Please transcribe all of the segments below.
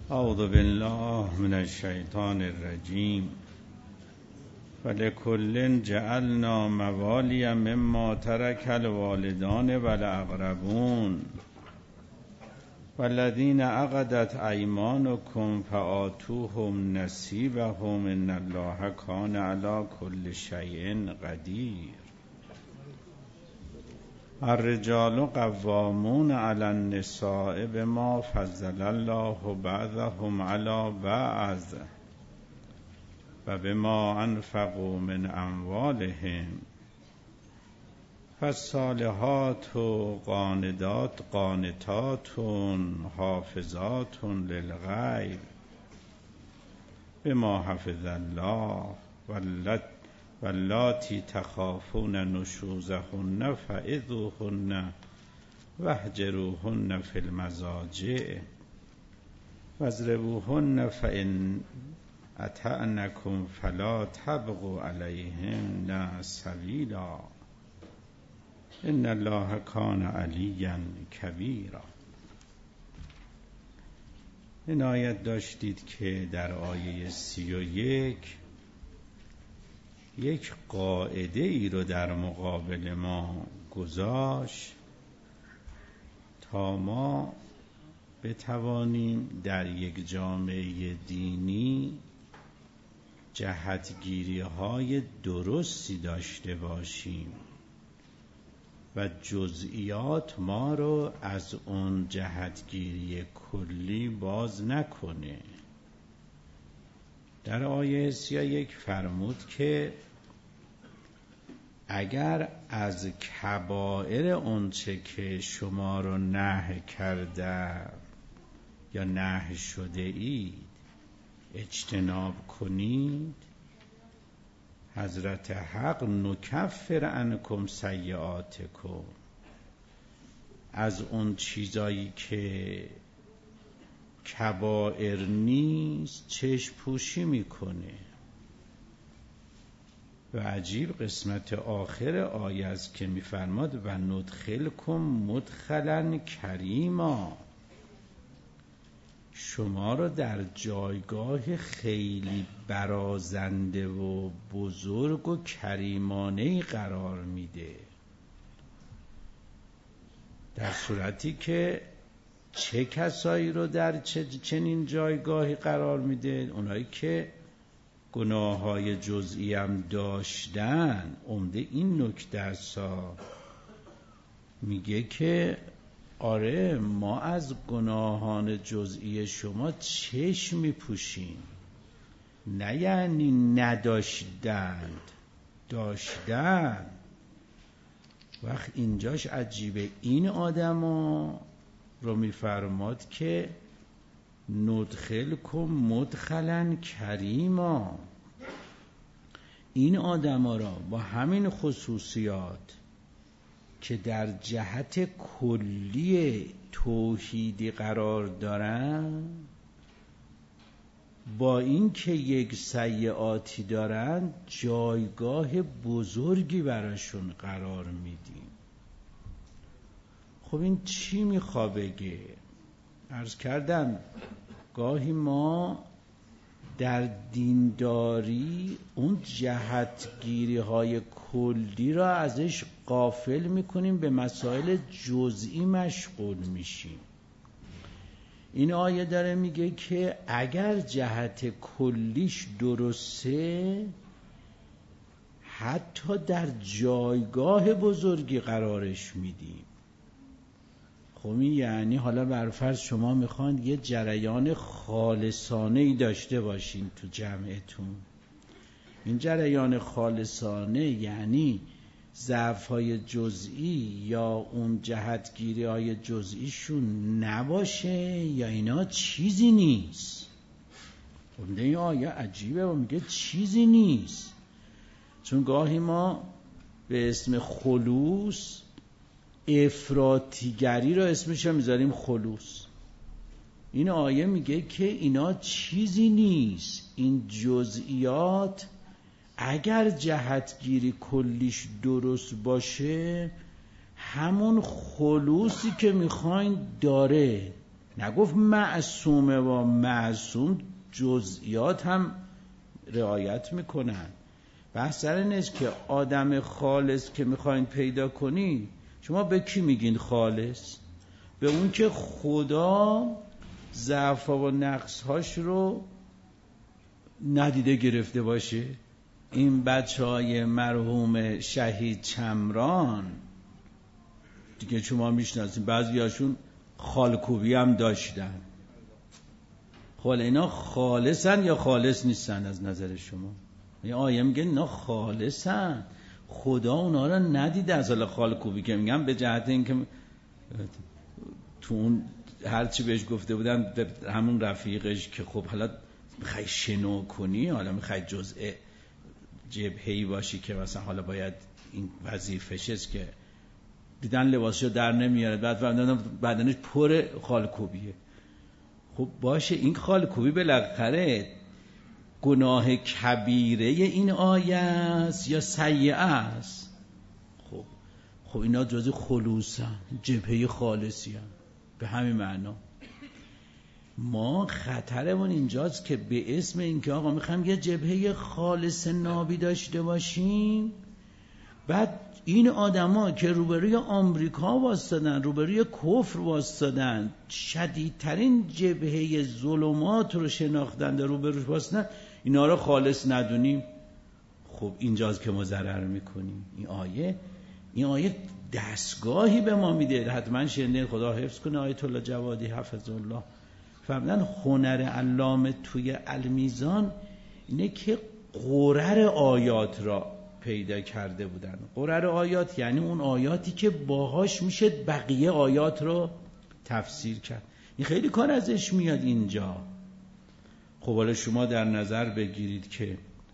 اعوذ بالله من الشیطان الرجیم ولکل جعلنا موالی مما ترک الوالدان والاقربون والذین عقدت ایمانکم فآتوهم نصیبهم ان الله کان علی کل شیء قدیر. الرجال قوامون علی النساء بما فضل الله بعضهم علی بعض و بما انفقوا من اموالهم فالصالحات قانتات حافظات للغیب بما حفظ الله واللاتی تخافون نشوزهن فعظوهن واهجروهن فی المضاجع واضربوهن فإن اطعنکم فلا تبغوا علیهن سبیلا ان الله کان علیا کبیرا. این آیت داشتید که در آیه 31 یک قاعده ای رو در مقابل ما گذاشت تا ما بتوانیم در یک جامعه دینی جهتگیری های درستی داشته باشیم و جزئیات ما رو از اون جهتگیری کلی باز نکنه. در آیه 31 فرمود که اگر از کبائر اونچه که شما رو نهی کرده یا نهی شده اید اجتناب کنید، حضرت حق نکفر عنکم سیئاتکم، از اون چیزایی که کبائر نیست چشم پوشی میکنه. و عجیب قسمت آخر آیه است که میفرماد و ندخلکم مدخلا کریما، شما رو در جایگاه خیلی برازنده و بزرگ و کریمانه‌ای قرار میده، در صورتی که چه کسایی رو در چنین جایگاهی قرار میده؟ اونایی که گناه‌های جزئی هم داشتن. عمده این نکته است، میگه که آره ما از گناهان جزئی شما چشم میپوشیم، نه یعنی نداشتند، داشتن. وقت اینجاش عجیبه، این آدما رو میفرماد که ندخلکم مدخلا کریما، این آدما را با همین خصوصیات که در جهت کلی توحیدی قرار دارن، با این که یک سیئاتی دارن جایگاه بزرگی براشون قرار میدیم. خب این چی میخوا بگه؟ عرض کردم گاهی ما در دینداری اون جهتگیری های کلی را ازش غافل میکنیم، به مسائل جزئی مشغول میشیم. این آیه داره میگه که اگر جهت کلیش درسته حتی در جایگاه بزرگی قرارش میدیم. خب یعنی حالا برفرض شما میخواید یه جریان خالصانه ای داشته باشین تو جمعتون، این جریان خالصانه یعنی ضعف‌های جزئی یا اون جهتگیری‌های جزئیشون نباشه یا اینا چیزی نیست. خب این آیه عجیبه و میگه چیزی نیست، چون گاهی ما به اسم خلوص افراطیگری رو اسمش رو میذاریم خلوص. این آیه میگه که اینا چیزی نیست، این جزئیات اگر جهتگیری کلیش درست باشه همون خلوصی که میخواین داره. نگفت معصومه و معصوم جزئیات هم رعایت میکنن. بحث سر نیست که آدم خالص که میخواین پیدا کنی، شما به کی میگین خالص؟ به اون که خدا ضعف و نقصهاش رو ندیده گرفته باشه. این بچهای مرحوم شهید چمران دیگه شما میشناسین، بعضیاشون خالکوبی هم داشتن. خب اینا خالصن یا خالص نیستن از نظر شما؟ یه آیه میگه اینا خالصن، خدا اونا رو ندیده. از حالا خالکوبی که میگم به جهت این که تو اون هرچی بهش گفته بودن همون رفیقش که خب حالا میخوای شنو کنی، حالا میخوای جزء جبهه‌ای باشی که مثلا حالا باید این وظیفه‌ش است که دیدن لباسشو در نمیاره، بعد فهمیدن بدنش پر خالکوبیه. خب باشه، این خالکوبی بالاخره گناه کبیره این آیه است یا سیئه است؟ خب اینا جزء خلوصن، جبهه خالصی هم. به همین معنا ما خطرمون اینجاست که به اسم اینکه آقا میخوایم یه جبهه خالص نابی داشته باشیم، بعد این آدما که روبروی آمریکا واسطادن، روبروی کفر واسطادن، شدیدترین جبهه ظلمات رو شناختن، روبروش واسطادن، اینا رو خالص ندونیم. خب اینجاست که ما ضرر میکنیم. این آیه دستگاهی به ما میده. حتما شنیدین، خدا حفظ کنه آیت الله جوادی حفظ الله فرمودن هنر علامه توی المیزان اینه که قرر آیات را پیدا کرده بودن. قرر آیات یعنی اون آیاتی که باهاش میشه بقیه آیات رو تفسیر کرد. این خیلی کار ازش میاد اینجا. خب حالا شما در نظر بگیرید که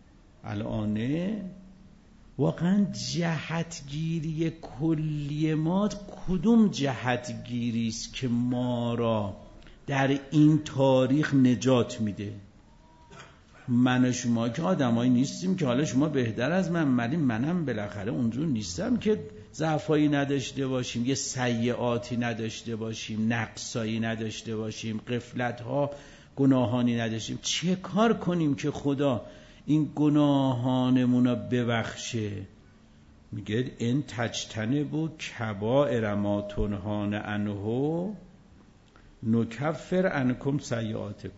الان واقعا جهتگیری کلی ما کدوم جهتگیری است که ما را در این تاریخ نجات میده؟ من و شما که آدمایی نیستیم که حالا شما بهتر از منم بالاخره اونجور نیستم که ضعفایی نداشته باشیم، یه سیئاتی نداشته باشیم، نقصایی نداشته باشیم، غفلت‌ها گناهانی نداشتیم. چه کار کنیم که خدا این گناهانمون رو ببخشه؟ میگه ان تجتنبوا کبائر ما تنهون عنه نکفر عنکم سیئاتکم.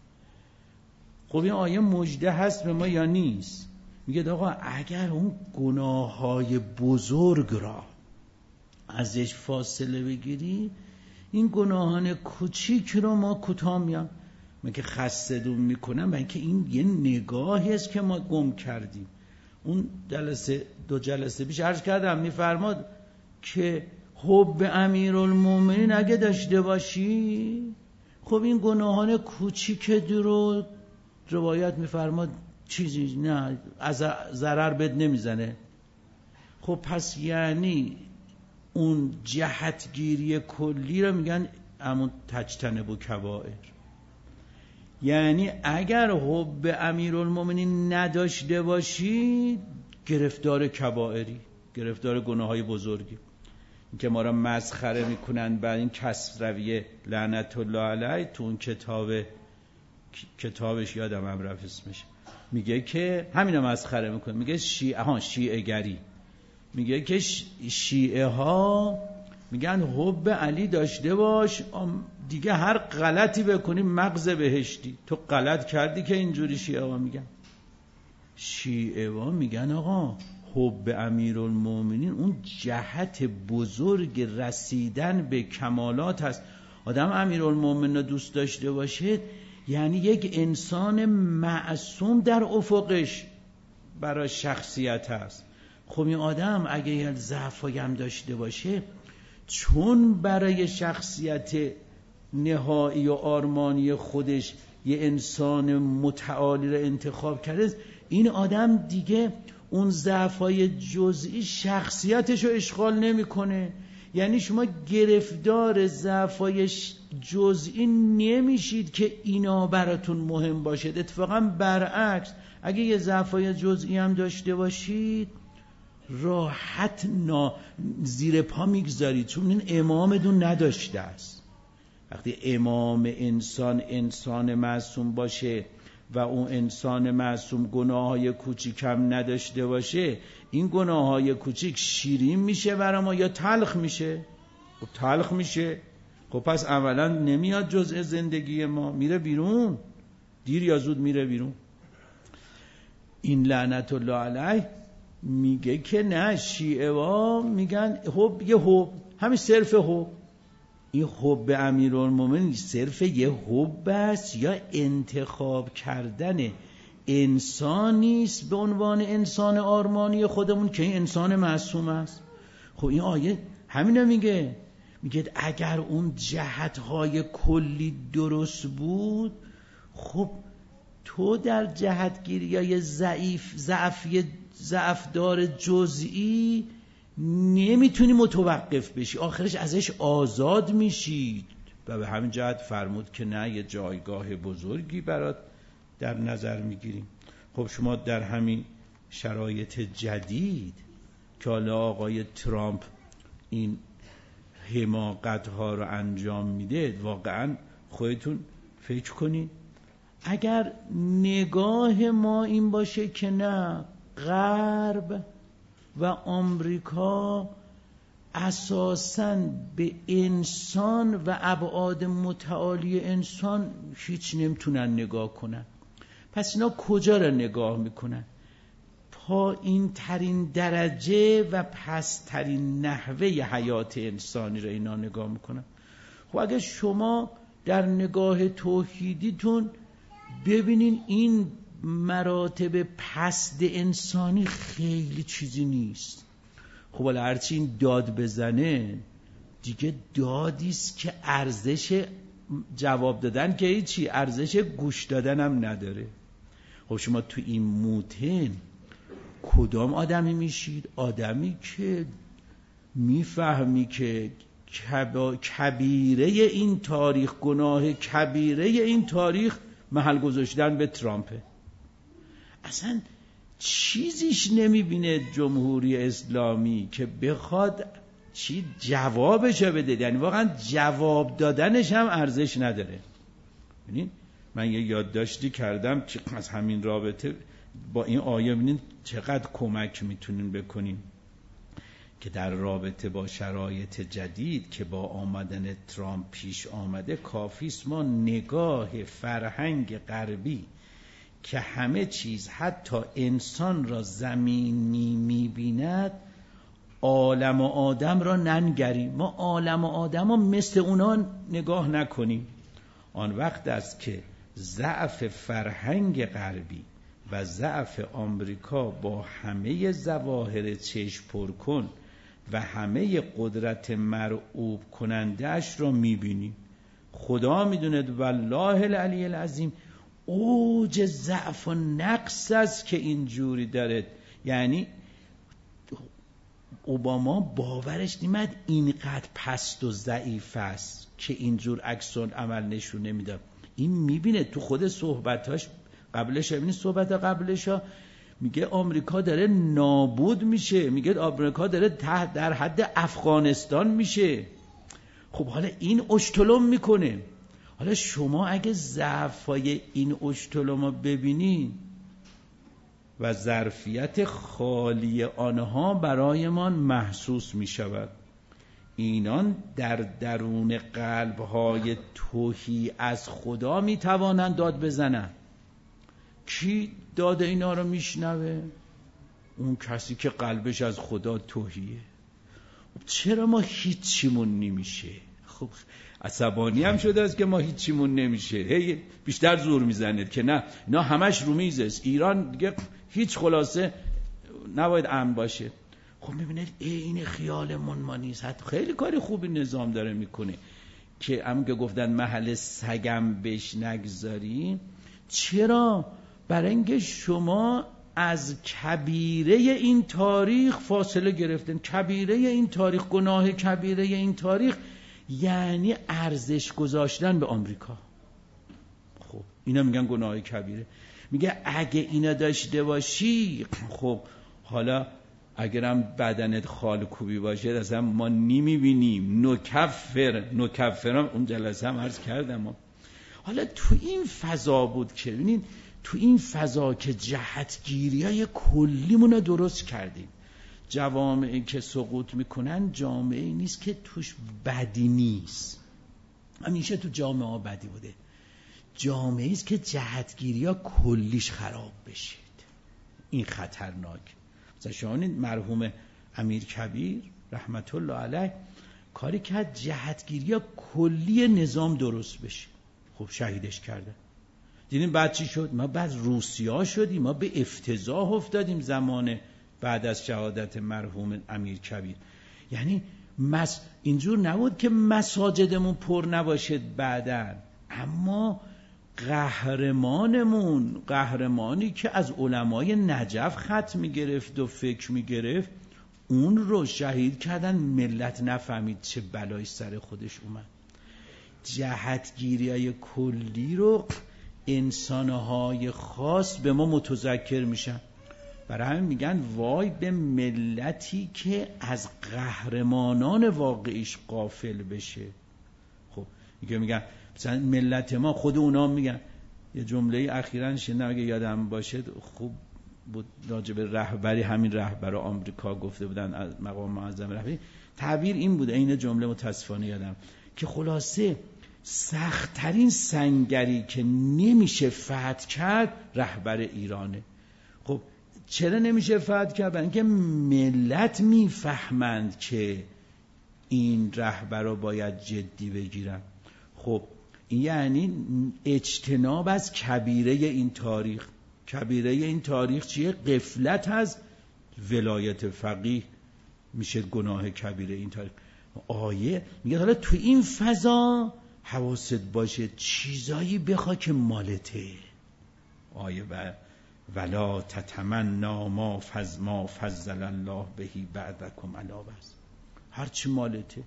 خب این آیه مژده هست به ما یا نیست؟ میگه آقا اگر اون گناههای بزرگ را ازش فاصله بگیری، این گناهان کوچیک رو ما کوتاه میام. من که خستدون میکنم، من که این یه نگاهی است که ما گم کردیم. اون دو جلسه پیش عرض کردم، میفرماد که حب امیرالمومنین اگه داشته باشی، خب این گناهان کوچیک رو روایت میفرماد چیزی نه، از ضرر بد نمیزنه. خب پس یعنی اون جهتگیری کلی رو میگن همون تجتنبوا کبائر. یعنی اگر حب امیرالمومنین نداشته باشی، گرفتار کبائری، گرفتار گناههای بزرگی که ما را مسخره میکنن. بعد این کسروی لعنت الله علیه تو اون کتابش یادم هم رفت اسمش، میگه که همینو مسخره میکنه. میگه شیعه گری، میگه که شیعه ها میگن حب علی داشته باش، دیگه هر غلطی بکنی مغز بهشتی. تو غلط کردی که اینجوری شیعه ها میگن. شیعه ها میگن آقا حب امیرالمومنین اون جهت بزرگ رسیدن به کمالات هست. آدم امیرالمومنین رو دوست داشته باشه یعنی یک انسان معصوم در افقش برای شخصیت هست. خب این آدم اگه یه ضعفی هم داشته باشه، چون برای شخصیت نهایی و آرمانی خودش یه انسان متعالی رو انتخاب کرده، این آدم دیگه اون ضعفای جزئی شخصیتش رو اشغال نمیکنه. یعنی شما گرفتار ضعفای جزئی نمیشید که اینا براتون مهم باشه. اتفاقا برعکس، اگه یه ضعفای جزئی هم داشته باشید راحت زیر پا میگذارید، چون این امامتون نداشته است. وقتی امام انسان معصوم باشه و اون انسان معصوم گناههای کوچیک هم نداشته باشه، این گناههای کوچیک شیرین میشه برای ما یا تلخ میشه؟ خب تلخ میشه. خب پس اولا نمیاد جزء زندگی ما، میره بیرون، دیر یا زود میره بیرون. این لعنت الله علیه میگه که نه، شیعه ها میگن حب یه حب، همین صرف حب. این حب امیرالمومنین صرف یه حب است یا انتخاب کردن انسانی است به عنوان انسان آرمانی خودمون که این انسان معصوم است؟ خب این آیه همینو میگه اگر اون جهتهای کلی درست بود، خب تو در جهتگیریای ضعف دار جزئی نمیتونی متوقف بشی، آخرش ازش آزاد میشید. و به همین جهت فرمود که نه، یه جایگاه بزرگی برات در نظر میگیریم. خب شما در همین شرایط جدید که حالا آقای ترامپ این حماقت‌ها رو انجام میده، واقعا خودتون فکر کنید اگر نگاه ما این باشه که نه، غرب و آمریکا اساساً به انسان و ابعاد متعالی انسان هیچ نمیتونن نگاه کنن، پس اینا کجا را نگاه میکنن؟ پایین ترین درجه و پسترین نحوه حیات انسانی را اینا نگاه میکنن. خب اگه شما در نگاه توحیدیتون ببینین این مراتب پست انسانی خیلی چیزی نیست. خب حالا هرچی این داد بزنه دیگه دادیست که ارزش جواب دادن که هیچی، ارزش گوش دادن هم نداره. خب شما تو این موتن کدام آدمی میشید؟ آدمی که میفهمی که کبیره این تاریخ، گناه کبیره این تاریخ محل گذاشتن به ترامپه. اصلا چیزیش نمیبینه جمهوری اسلامی که بخواد چی جوابش بده، یعنی واقعا جواب دادنش هم ارزش نداره. ببینید من یه یادداشتی کردم که از همین رابطه با این آیه ببینید چقدر کمک میتونین بکنین که در رابطه با شرایط جدید که با آمدن ترامپ پیش آمده، کافیست ما نگاه فرهنگ غربی که همه چیز حتی انسان را زمینی می‌بیند، عالم و آدم را ننگریم، ما عالم و آدم را مثل اونا نگاه نکنیم. آن وقت است که ضعف فرهنگ غربی و ضعف آمریکا با همه ظواهر چشم پرکن و همه قدرت مرعوب کننده‌اش را می‌بینیم. خدا می‌دونه والله العلی العظیم اوج ضعف و نقص است که اینجوری داره. یعنی اوباما باورش نمیاد اینقدر پست و ضعیف است که اینجور عکس العمل نشون نمیده. این میبینه تو خود صحبتاش قبلش، ببینید صحبت قبلش ها میگه آمریکا داره نابود میشه، میگه آمریکا داره در حد افغانستان میشه. خب حالا این اشتلم میکنه. حالا شما اگه ضعفای این اشتلمو ببینید و ظرفیت خالی آنها برایمان محسوس میشود، اینان در درون قلبهای تهی از خدا میتوانند داد بزنند. کی داد اینا رو میشنوه؟ اون کسی که قلبش از خدا تهیه. چرا ما هیچیمون نمیشه؟ خب عصبانی هم شده است که ما هیچیمون نمیشه، هی بیشتر زور میزنه که نه اینا همش رو میزه، ایران دیگه هیچ خلاصه نباید امن باشه. خب میبینید این خیالمون ما نیست. حتی خیلی کاری خوبی نظام داره میکنه که هم که گفتن محل سگم بهش نگذاری. چرا؟ برای اینکه شما از کبیره این تاریخ فاصله گرفتن. کبیره این تاریخ، گناه کبیره این تاریخ یعنی ارزش گذاشتن به آمریکا. خب اینا میگن گناه کبیره. میگه اگه اینا داشته باشی، خب حالا اگرم بدنت خالکوبی باشه اصلا ما نمیبینیم. نکفرم اون جلسه هم عرض کردم. حالا تو این فضا بود که ببینید تو این فضا که جهتگیری‌های کلیمون رو درست کردیم. جوامعی که سقوط میکنن جامعه نیست که توش بدی نیست، همیشه تو جامعه ها بدی بوده. جامعه است که جهتگیری‌ها کلیش خراب بشید، این خطرناک. مثلا شما مرحوم امیرکبیر رحمت الله علیه کاری کرد جهتگیری‌ها کلی نظام درست بشه. خب شهیدش کردن. دیدیم بعد چی شد؟ ما بعد روسیا شدیم، ما به افتضاح افتادیم زمان بعد از شهادت مرحوم امیرکبیر. یعنی اینجور نبود که مساجدمون پر نباشه بعداً، اما قهرمانی که از علمای نجف خط میگرفت و فکر میگرفت، اون رو شهید کردن. ملت نفهمید چه بلایی سر خودش اومد. جهتگیری‌های کلی رو انسان‌های خاص به ما متذکر میشن. برای همین میگن وای به ملتی که از قهرمانان واقعیش غافل بشه. خب میگن مثلا ملت ما، خود اونا میگن، یه جمله اخیراً شنیدم اگه یادم باشه خوب بود، راجع به رهبری، همین رهبر آمریکا گفته بودن از مقام معظم رهبری، تعبیر این بود، این جمله متاسفانه یادم، که خلاصه سخت‌ترین سنگری که نمیشه فتح کرد رهبر ایرانه. خب چرا نمیشه فتح کرد؟ برای اینکه ملت میفهمند که این رهبر رو باید جدی بگیرن. خب این یعنی اجتناب از کبیره این تاریخ. کبیره این تاریخ چیه؟ غفلت از ولایت فقیه میشه گناه کبیره این تاریخ. آیه میگه حالا تو این فضا حواست باشه چیزایی بخوا که مالته. آیه ولا تتمنا ما فضل الله بهی بعدکم علی بعض، هرچی مالته.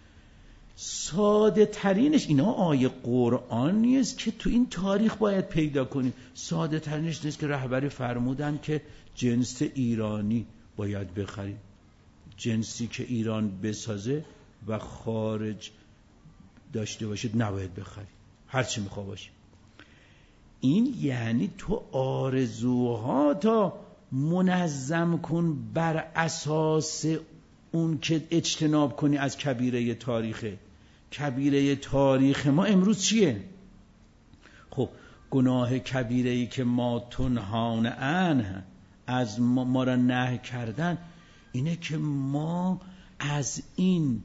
ساده ترینش، اینا آیه قرآن نیست که تو این تاریخ باید پیدا کنیم. ساده ترینش نیست که رهبری فرمودن که جنس ایرانی باید بخریم، جنسی که ایران بسازه و خارج داشته باشید نباید بخریم، هرچی میخوا باشه. این یعنی تو آرزوها تا منظم کن بر اساس اون که اجتناب کنی از کبیره تاریخه. کبیره تاریخ ما امروز چیه؟ خب گناه کبیره‌ای که ما تنهان عنه، از ما را نهی کردن، اینه که ما از این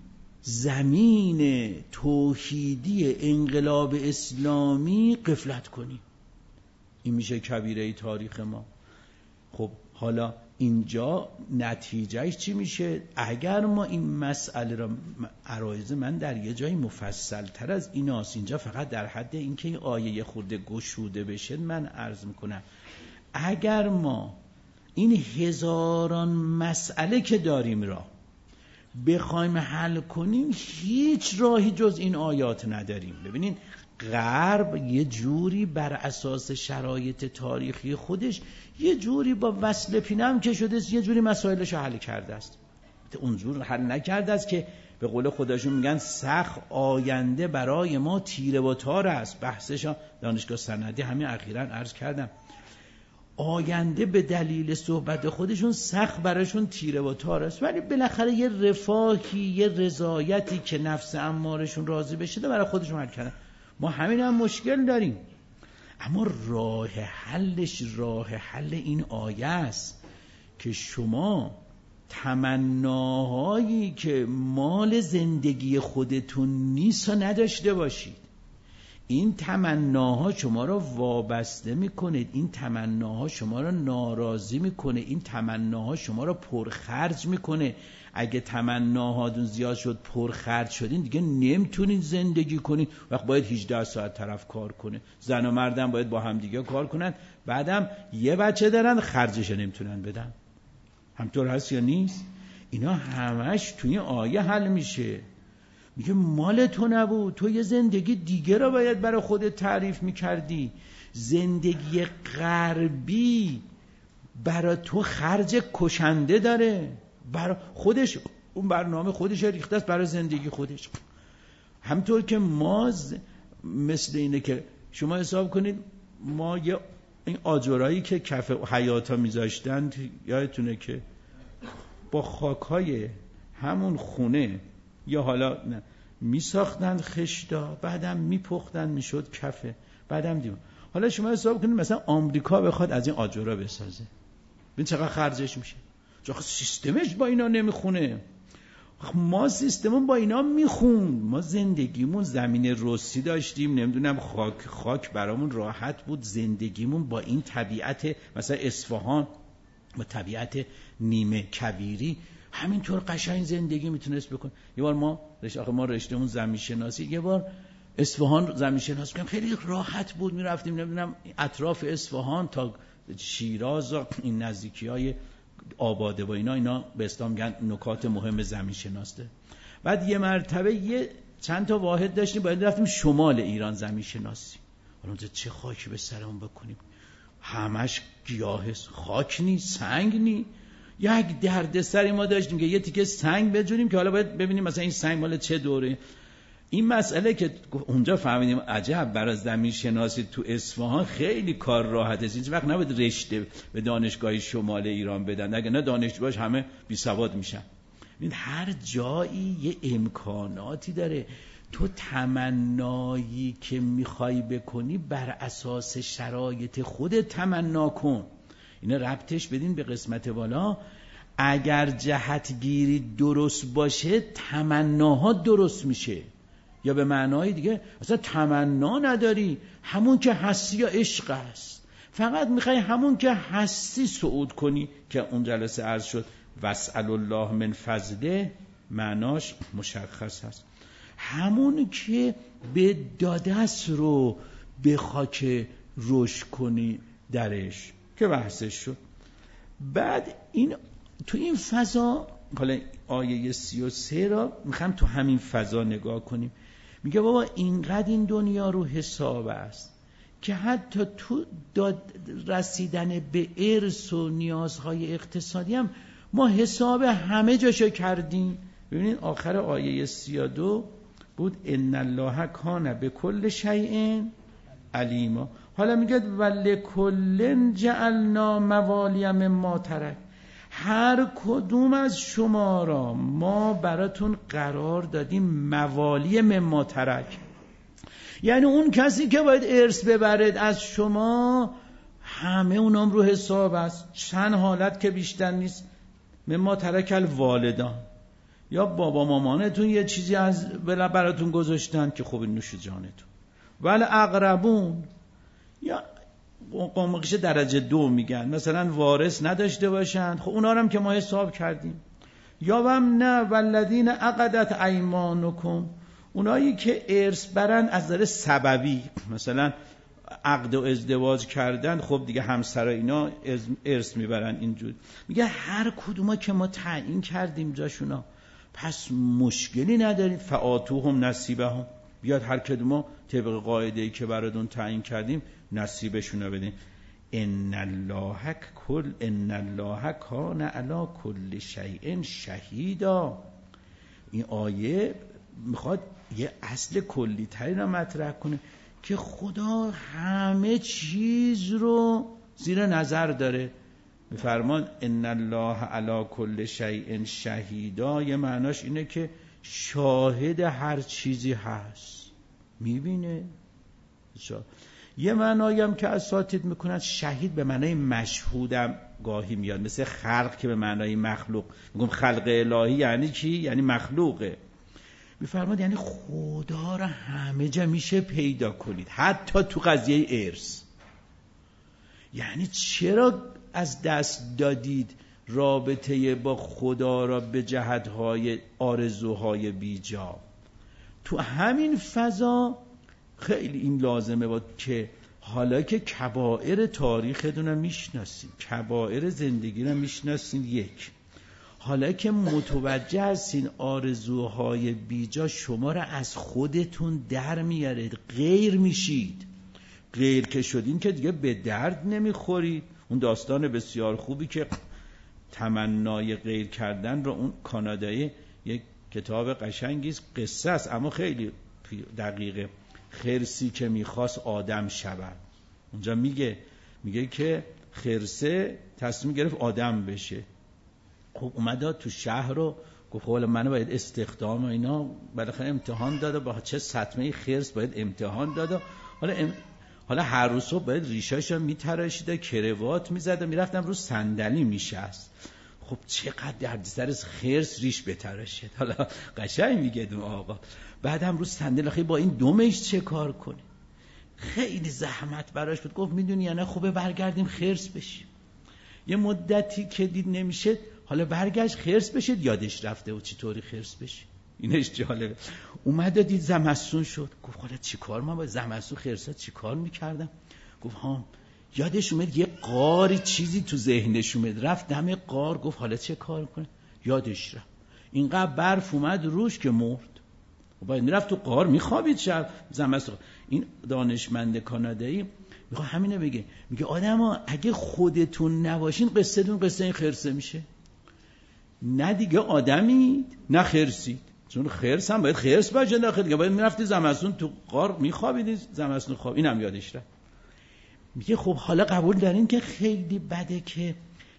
زمین توحیدی انقلاب اسلامی غفلت کنیم. این میشه کبیره تاریخ ما. خب حالا اینجا نتیجهش چی میشه؟ اگر ما این مسئله را، عرایض من در یه جایی مفصل تر از ایناست، اینجا فقط در حد این که این آیه خورده گشوده بشه من عرض میکنم. اگر ما این هزاران مسئله که داریم را بخوایم حل کنیم، هیچ راهی جز این آیات نداریم. ببینین غرب یه جوری بر اساس شرایط تاریخی خودش یه جوری با وصل پینم که شده، یه جوری مسائلش حل کرده است. اونجور حل نکرده است که به قول خودشون میگن سخت آینده برای ما تیره و تار است. بحثش دانشگاه سندی همین اخیراً عرض کردم. آینده به دلیل صحبت خودشون سخت براشون تیره و تار است، ولی بالاخره یه رفاهی، یه رضایتی که نفس امارشون راضی بشه برای خودشون حل کردن. ما همین هم مشکل داریم، اما راه حل این آیه است که شما تمناهایی که مال زندگی خودتون نیست و نداشته باشید. این تمناها شما را وابسته میکنه، این تمناها شما را ناراضی میکنه، این تمناها شما را پرخرج میکنه. اگه تمناهاتون زیاد شد، پرخرج شدین، دیگه نمیتونین زندگی کنین. وقت باید 18 ساعت طرف کار کنه، زن و مردم باید با هم دیگه کار کنن، بعدم یه بچه دارن خرجش نمیتونن بدن. همطور هست یا نیست؟ اینا همش توی آیه حل میشه. میگه مال تو نبود، تو یه زندگی دیگه را باید برای خودت تعریف میکردی. زندگی غربی برای تو خرج کشنده داره، برای خودش اون برنامه خودش ریخته است برای زندگی خودش. همطور که ما مثل اینه که شما حساب کنید ما یه این آجرایی که کف حیاتا میذاشتن یادتونه که با خاکهای همون خونه یا حالا میساختن خشتا، بعدم میپختن میشد کفه، بعدم دیوار. حالا شما حساب کنید مثلا آمریکا بخواد از این آجرا بسازه، ببین چقدر خرجش میشه، چون سیستمش با اینا نمیخونه. ما سیستمون با اینا میخون، ما زندگیمون زمین رسی داشتیم، نمیدونم خاک برامون راحت بود، زندگیمون با این طبیعت مثلا اصفهان با طبیعت نیمه کویری همینطور قشنگ زندگی میتونست بکن. یه بار ما رشتهمون زمین شناسی، یه بار اصفهان زمین شناسی کردم، خیلی راحت بود، میرفتیم نمیدونم اطراف اصفهان تا شیراز و این نزدیکی‌های آباده و اینا به اسلام میگن نکات مهم زمین شناسته. بعد یه مرتبه چند تا واحد داشتیم، باید رفتیم شمال ایران زمین شناسی. حالا چه خاکی به سرمون بکنیم، همش گیاه خاک نی، سنگ نی. یک دردسری ما داشتیم که یه تیکه سنگ بجوریم که حالا باید ببینیم مثلا این سنگ مال چه دوره. این مسئله که اونجا فهمیدیم عجب برای زمین شناسی تو اصفهان خیلی کار راحته، هیچ وقت نباید رشته به دانشگاه شمال ایران بدن، اگه نه دانشجوهاش همه بی سواد میشن. این هر جایی یه امکاناتی داره، تو تمنایی که میخوای بکنی بر اساس شرایط خودت تمنا کن. اینا ربطش بدین به قسمت بالا. اگر جهتگیری درست باشه تمناها درست میشه، یا به معنای دیگه اصلا تمنا نداری، همون که هستی یا عشق است، فقط میخوای همون که هستی صعود کنی، که اون جلسه عرض شد واسأل الله من فضله، معناش مشخص هست، همون که به دادست رو به خاک روش کنی درش، که بحثش شد. بعد این تو این فضا، حالا آیه 33 را میخوام تو همین فضا نگاه کنیم. میگه بابا اینقدر این دنیا رو حساب است که حتی تو رسیدن به ارث و نیازهای اقتصادی هم ما حساب همه جاشو کردیم. ببینید آخر آیه 32 بود ان الله کان بكل شیء علیما. حالا میگه ولکل جعلنا موالی مما ترک، هر کدوم از شما را ما براتون قرار دادیم موالی مما ترک، یعنی اون کسی که باید ارث ببرد از شما همه اونام رو حساب است. چند حالت که بیشتر نیست، مما ترک الوالدان، یا بابا مامانتون یه چیزی از براتون گذاشتن که خوب نوش جانتون، ولی اقربون یا قامقش درجه 2 میگن، مثلا وارث نداشته باشند، خب اونا رو هم که ما حساب کردیم. یا هم نه والذین عقدت ایمانکم، اونایی که ارث برن از نظر سببی، مثلا عقد و ازدواج کردن، خب دیگه همسر اینا ارث میبرن. اینجور میگه هر کدوما که ما تعیین کردیم جاشونا، پس مشکلی ندارید، فآتوهم نصیبهم، بیاد هر کدوما طبق قاعده‌ای که براتون تعیین کردیم نصیبشونو بدین. ان الله کان علی کل شیء شهیدا. این آیه میخواد یه اصل کلی تری رو مطرح کنه که خدا همه چیز رو زیر نظر داره. میفرمان ان الله علی کل شیء شهیدا، یه معناش اینه که شاهد هر چیزی هست، میبینه. یه معنایی هم که اساتید میکنن شهید به معنای مشهودم گاهی میاد، مثل خلق که به معنای مخلوق. میگم خلق الهی یعنی چی؟ یعنی مخلوقه. میفرماد یعنی خدا رو همه جا میشه پیدا کنید، حتی تو قضیه ارث. یعنی چرا از دست دادید رابطه با خدا را به جهتهای آرزوهای بیجا؟ تو همین فضا خیلی این لازمه بود که حالا که کبائر تاریختون رو میشناسید، کبائر زندگی رو میشناسید، یک حالا که متوجه هستین آرزوهای بیجا شما را از خودتون در میاره، غیر میشید. غیر که شدین که دیگه به درد نمیخورید. اون داستان بسیار خوبی که تمنای غیر کردن رو اون کانادایی یک کتاب قشنگی است، قصه است اما خیلی دقیقه. خرسی که میخواست آدم شود، اونجا میگه که خرسه تصمیم گرفت آدم بشه. خب اومد تو شهر رو گفت حالا من باید استخدام و اینا، بالاخره امتحان داده با چه سطمه خرس باید امتحان داده. حالا هر روز صبح باید ریشاشو میتراشیده، کروات میزده، میرفتم رو صندلی میشست. خب چقدر دردسر از خرس ریش بتراشید. حالا قشنگ میگه اون آقا بعدم رو صندلی خیلی با این دمش چه کار کنه، خیلی زحمت براش بود. گفت میدونی یا نه خوبه برگردیم خرس بشیم. یه مدتی که دید نمیشه، حالا برگشت خرس بشه، یادش رفته و چطوری خرس بشه. اینش جالبه. اومد دید زمستون شد، گفت حالا چیکار من با زمستون خرسا چیکار میکردم؟ گفت ها یادش اومد یه غاری چیزی تو ذهنش اومد، رفت دم غار، گفت حالا چه کار کنه؟ یادش رفت اینقدر برف اومد روش که مرد. باید میرفت تو غار میخوابید شب زمستون. این دانشمند کانادایی میخواد همینه بگه، میگه آدما اگه خودتون نباشین قصه این خرسه میشه. نه دیگه آدمید نه خرسید، چون خرس هم باید خرس باشه داخل دیگه، باید میرفتی زمستون تو غار میخوابیدی زمستون خواب. اینم یادش رفت. میگه خب حالا قبول دارین که خیلی بده که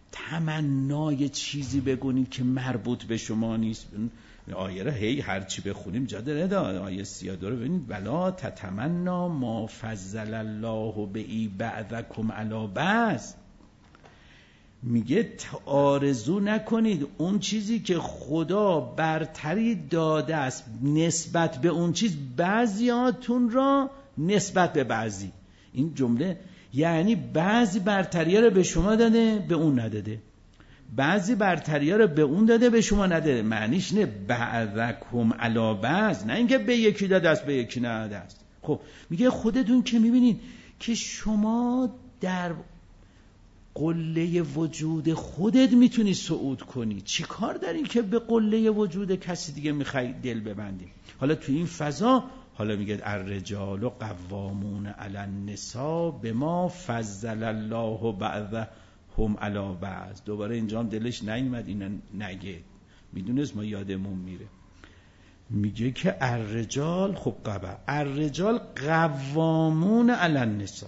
تمنای چیزی بگونید که مربوط به شما نیست. آیه را هی هر چی بخونیم جا داره. آیه 32 رو ببینید، ولا تتمنا ما فضل الله به بعضکم علی بعض. میگه آرزو نکنید اون چیزی که خدا برتری داده است نسبت به اون چیز بعضیاتون را نسبت به بعضی. این جمله یعنی بعضی برتری‌ها رو به شما داده به اون نداده، بعضی برتری‌ها رو به اون داده به شما نداده. معنیش نه بعضکم علی بعض، نه اینکه به یکی داده است به یکی نداده است. خب میگه خودتون که میبینید که شما در قله وجود خودت میتونی صعود کنی، چی کار داری که به قله وجود کسی دیگه میخوای دل ببندی؟ حالا تو این فضا حالا میگه الرجال قوامون علی النساء بما فضل الله بعضهم علی بعض. دوباره اینجا هم دلش نیومد اینا نگه، میدونست ما یادمون میره. میگه که الرجال، خب الرجال قوامون علی النساء،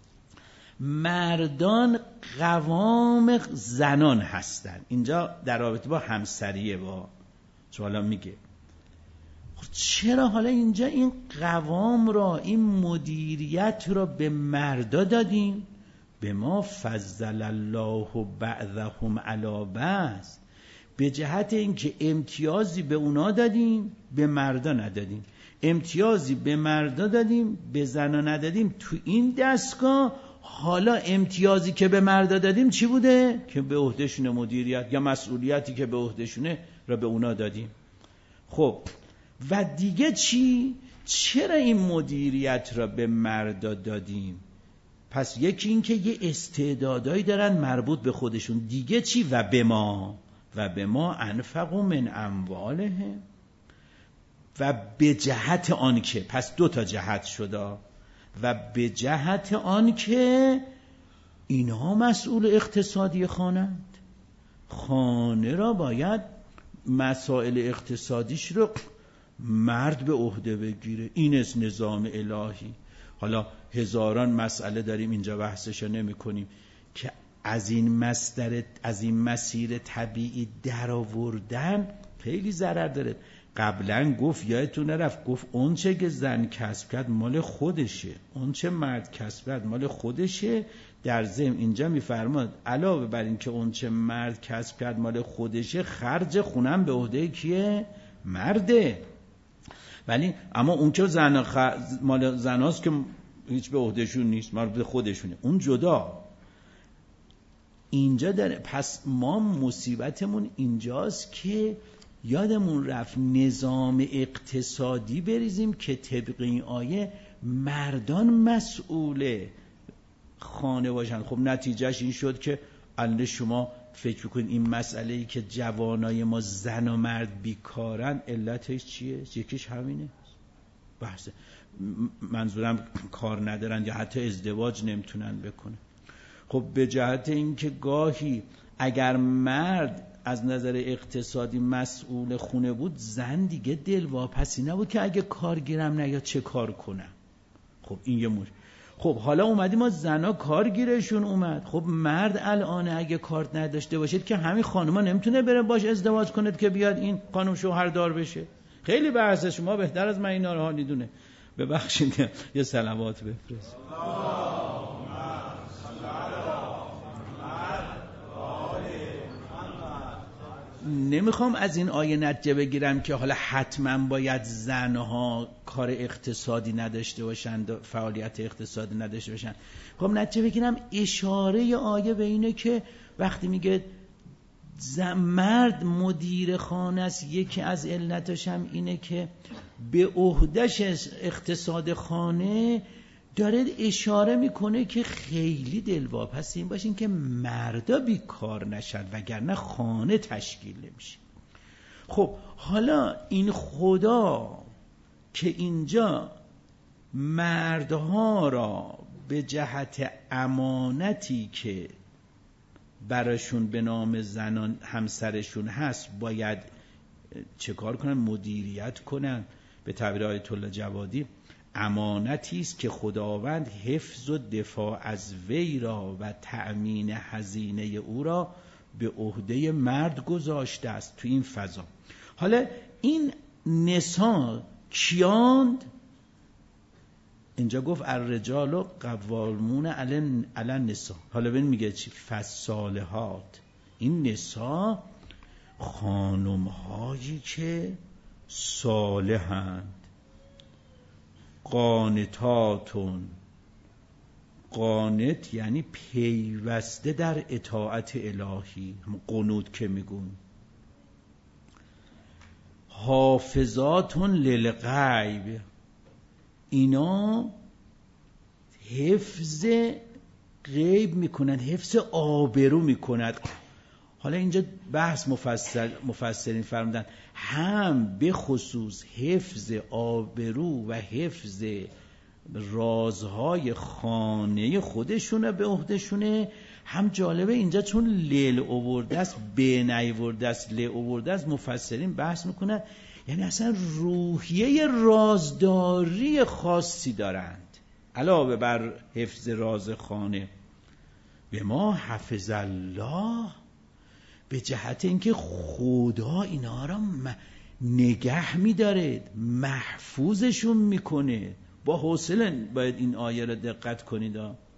مردان قوام زنان هستن. اینجا در رابطه با همسریه، با حالا میگه چرا حالا اینجا این قوام را، این مدیریت را به مردا دادیم؟ به ما فضل الله بعضهم علی بعض، به جهت اینکه امتیازی به اونا دادیم به مردا ندادیم، امتیازی به مردا دادیم به زنا ندادیم. تو این دستگاه حالا امتیازی که به مردا دادیم چی بوده؟ که به عهدهشون مدیریت یا مسئولیتی که به عهدهشونه را به اونا دادیم. خب و دیگه چی؟ چرا این مدیریت را به مردا دادیم؟ پس یکی این که یه استعدادایی دارن مربوط به خودشون. دیگه چی؟ و به ما انفقوا من اموالهم، و به جهت آن که، پس 2 تا جهت شده، و به جهت آن که اینها مسئول اقتصادی خانند. خانه را باید مسائل اقتصادیش رو مرد به عهده بگیره. این است نظام الهی. حالا هزاران مسئله داریم اینجا بحثشو نمی کنیم که از این مسیر طبیعی در آوردن خیلی ضرر داره. قبلا گفت، یادتون نرفت، گفت اون چه که زن کسب کرد مال خودشه، اون چه مرد کسب کرد مال خودشه. در ضمن اینجا میفرماد علاوه بر این که اون چه مرد کسب کرد مال خودشه، خرج خونم به عهده کیه؟ مرده. ولی اما اون که مال زناست که هیچ به عهدهشون نیست، مال به خودشونه، اون جدا. اینجا داره. پس ما مصیبتمون اینجاست که یادمون رفت نظام اقتصادی بریزیم که طبق این آیه مردان مسئول خانه باشن. خب نتیجهش این شد که الان شما فکر کنید این مسئله‌ای که جوانای ما زن و مرد بیکارن علتش چیه؟ یکیش همینه، بحثه. منظورم کار ندارن یا حتی ازدواج نمیتونن بکنن. خب به جهت اینکه گاهی اگر مرد از نظر اقتصادی مسئول خونه بود، زن دیگه دلواپسی نبود که اگه کارگیرم نیاد چه کار کنم. خب این یه خب حالا اومدیم ما زنا کارگیرشون اومد. خب مرد الان اگه کارت نداشته باشید که همین خانوما نمیتونه بره باش ازدواج کنه که بیاد این خانم شوهردار بشه. خیلی بحثه، شما بهتر از من اینا رو میدونه. ببخشید یه صلوات بفرست. نمیخوام از این آیه نتیجه بگیرم که حالا حتما باید زنها کار اقتصادی نداشته باشن، فعالیت اقتصادی نداشته باشن. خب نتیجه بگیرم اشاره آیه به اینه که وقتی میگه مرد مدیر خانه است، یکی از علتش هم اینه که به عهده‌اش اقتصاد خانه داره اشاره میکنه که خیلی دلواپس این باشین که مردا بیکار نشن وگرنه خانه تشکیل نمیشه. خب حالا این خدا که اینجا مردها را به جهت امانتی که براشون به نام زنان همسرشون هست باید چه کار کنن؟ مدیریت کنن. به تعبیر آیت الله جوادی امانتی است که خداوند حفظ و دفاع از وی را و تأمین هزینه او را به عهده مرد گذاشته است تو این فضا. حالا این نساء کیاند؟ اینجا گفت الرجال قوامون علی النساء. حالا ببین میگه چی؟ فالصالحات. این نساء خانم هایی که صالحند. قانتاتون، قانت یعنی پیوسته در اطاعت الهی، هم قنوت که میگون. حافظاتون للغیب، اینا حفظ غیب میکنند، حفظ آبرو میکنند. حالا اینجا بحث مفسرین فرمودن هم به خصوص حفظ آبرو و حفظ رازهای خانه خودشونه به عهدهشونه. هم جالبه اینجا چون لیل آورده است به نیورده است ل آورده است، مفسرین بحث میکنن یعنی اصلا روحیه رازداری خاصی دارند علاوه بر حفظ راز خانه. به ما حفظ الله، به جهت اینکه خدا اینا را نگه می‌داره، محفوظشون میکنه. با حوصله باید این آیه را دقت کنید.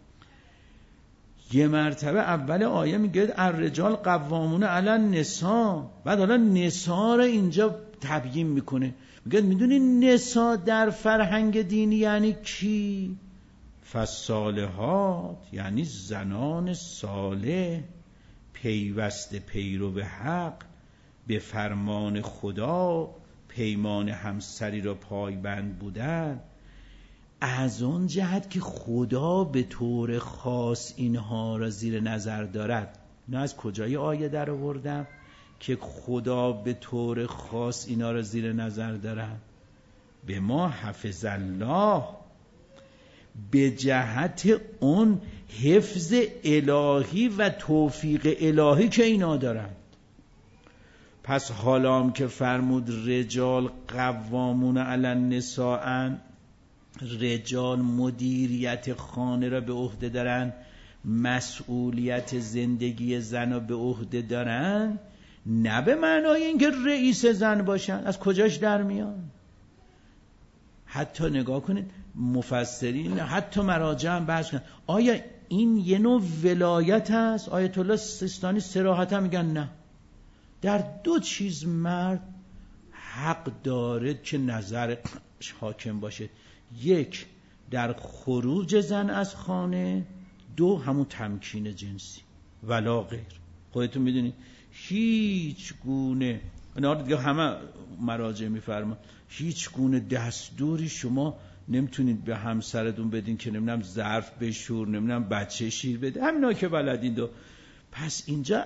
یه مرتبه اول آیه میگه الرجال قوامون علی النساء، بعد حالا نساء را اینجا تبیین میکنه، میگه میدونی نساء در فرهنگ دینی یعنی کی؟ فالصالحات یعنی زنان صالح، پیوسته پیرو به حق، به فرمان خدا، پیمان همسری را پایبند بودن. از اون جهت که خدا به طور خاص اینها را زیر نظر دارد. نه از کجای آیه در آوردم که خدا به طور خاص اینا را زیر نظر دارد؟ به ما حفظ الله، به جهت اون حفظ الهی و توفیق الهی که اینا دارن. پس حالا که فرمود رجال قوامون علی النساء، رجال مدیریت خانه را به عهده دارن، مسئولیت زندگی زن را به عهده دارن، نه به معنای اینکه رئیس زن باشن. از کجاش در میان؟ حتی نگاه کنید مفسرین، حتی مراجع هم بحث کنن آیا این یه نوع ولایت هست؟ آیت الله سیستانی صراحتا میگن نه، در دو چیز مرد حق داره که نظر حاکم باشه. یک در خروج زن از خانه، دو همون تمکین جنسی ولا غیر. خودتون میدونید هیچ گونه، اینا دیگه همه مراجع میفرما، هیچ گونه دستوری شما نمیتونید به همسرتون بدین که نمیدونم ظرف بشور، نمیدونم بچه شیر بده، همینا که بلدین دو. پس اینجا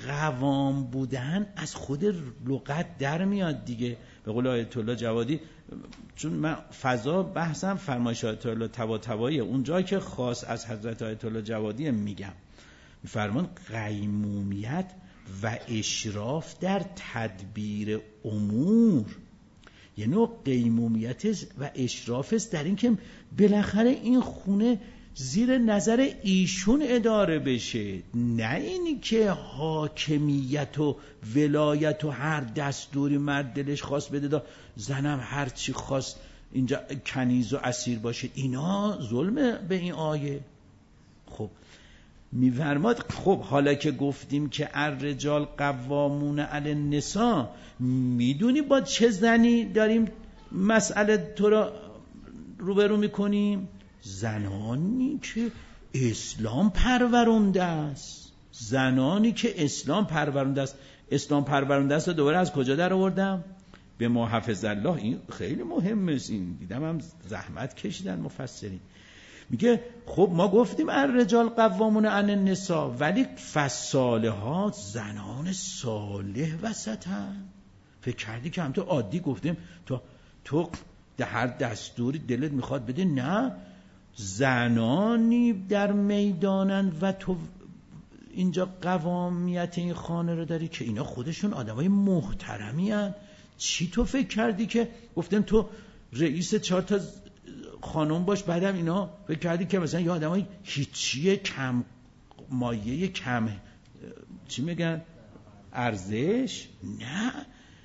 قوام بودن از خود لغت در میاد دیگه. به قول آیت الله جوادی چون من فضا بحثم فرمایش آیت الله طباطبایی، اونجا که خاص از حضرت آیت الله جوادی میگم، میفرمان قیمومیت و اشراف در تدبیر امور، یه نوع قیمومیت و اشراف است در این که بالاخره این خونه زیر نظر ایشون اداره بشه، نه اینی که حاکمیت و ولایت و هر دستوری مرد دلش خواست بده زنم هر چی خواست اینجا کنیز و اسیر باشه. اینا ظلمه به این آیه. خب میفرماد خب حالا که گفتیم که الرجال قوامون علی النساء، میدونی با چه زنی داریم مسئله تو را روبرو میکنیم؟ زنانی که اسلام پرورنده است، زنانی که اسلام پرورنده است. اسلام پرورنده است دوباره از کجا در آوردم؟ به ما حفظ الله. این خیلی مهمه، این دیدم هم زحمت کشیدن مفسرین. میگه خب ما گفتیم الرجال قوامون علی النساء، ولی فالصالحات زنان صالح وسطن. فکر کردی که هم تو عادی گفتیم تو در هر دستوری دلت میخواد بده؟ نه، زنانی در میدانن و تو اینجا قوامیت این خانه رو داری که اینا خودشون آدمای محترمی هن. چی تو فکر کردی که گفتیم تو رئیس 4 تا خانم باش، بعدم اینا فکر کردی که مثلا یه آدمای هیچیه، کم مایه، کم چی میگن ارزش؟ نه،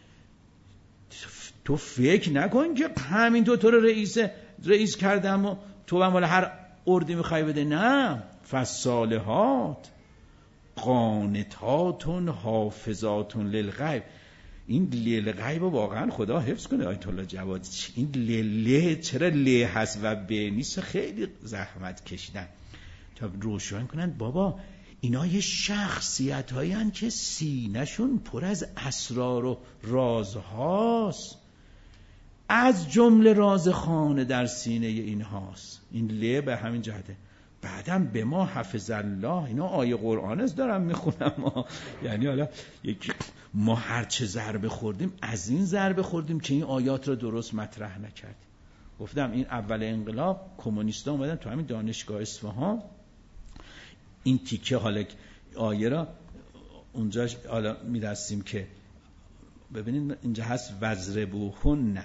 تو فکر نکن که همین تو رو رئیس کردم و تو هم والا هر اردی میخوای بده. نه، فالصالحات قانتاتون حافظاتون للغیب. این للغیب واقعا خدا حفظ کنه آیت الله جوادی. این لله چرا له هست و به نیست؟ خیلی زحمت کشیدن تا روشن کنن بابا اینا یه شخصیت هایی که سینه‌شون پر از اسرار و رازهاست، از جمله راز خانه در سینه این هاست. این له به همین جهته. بعدم به ما حفظ الله، اینا آیه قرآن است دارم میخونم ما. یعنی حالا یکی ما هرچه ضربه خوردیم از این ضربه خوردیم که این آیات رو درست مطرح نکردیم. گفتم این اول انقلاب کمونیستا اومدن تو همین دانشگاه اصفهان این تیکه حالا آیه را اونجاش حالا میرسیم که ببینید اینجا هست وضربوهن